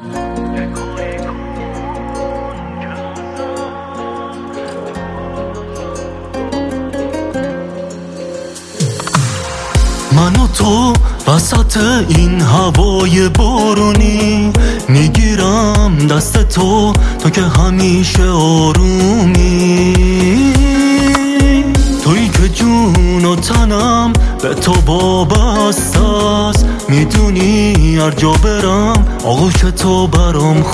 من و تو وسط این هوای بارونی میگیرم دست تو که همیشه آرومی، تویی که جون و تنم به تو وابسته است. میدونی هر جا برم آغوش تو برام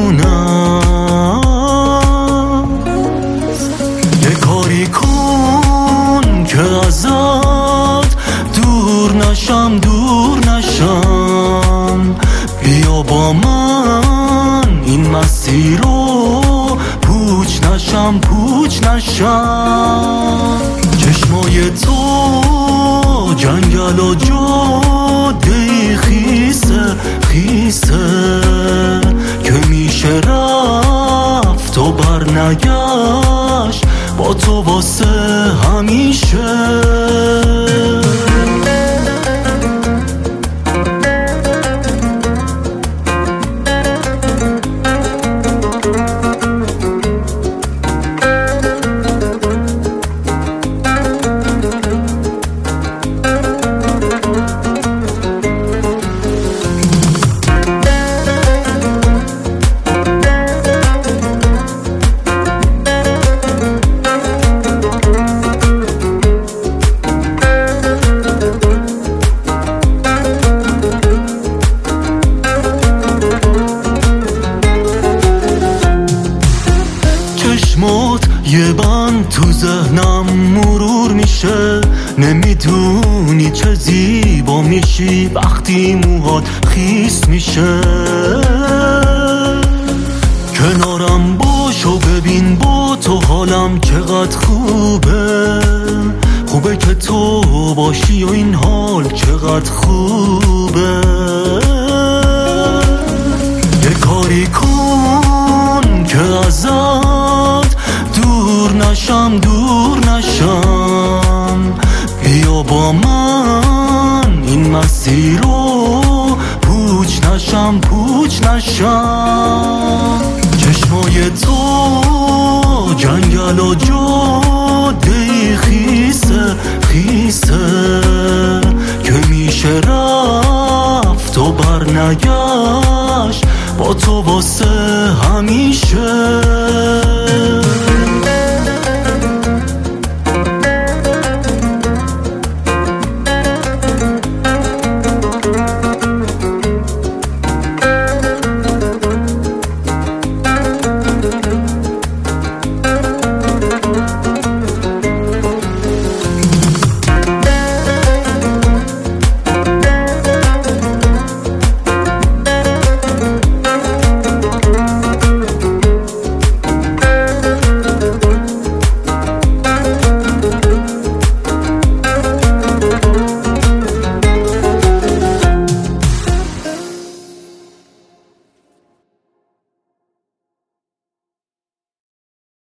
خونم. یه کاری کن که ازت دور نشم بیا با من این مسیر رو پوچ نشم. چشمای تو جنگل و جاده خیسه که میشه رفت و برنگشت با تو واسه همیشه. چشمات یه بند تو ذهنم مرور میشه، نمیدونی چه زیبا میشی وقتی موهات خیس میشه. کنارم باش و ببین با تو حالم چقدر خوبه که تو باشی و این حال چقدر خوبه. یه کاری کن که ازت دور نشم بیا با من این مسیر رو پوچ نشم. چشمای تو جنگل و جاده خیسه که میشه رفت و برنگشت با تو واسه همیشه.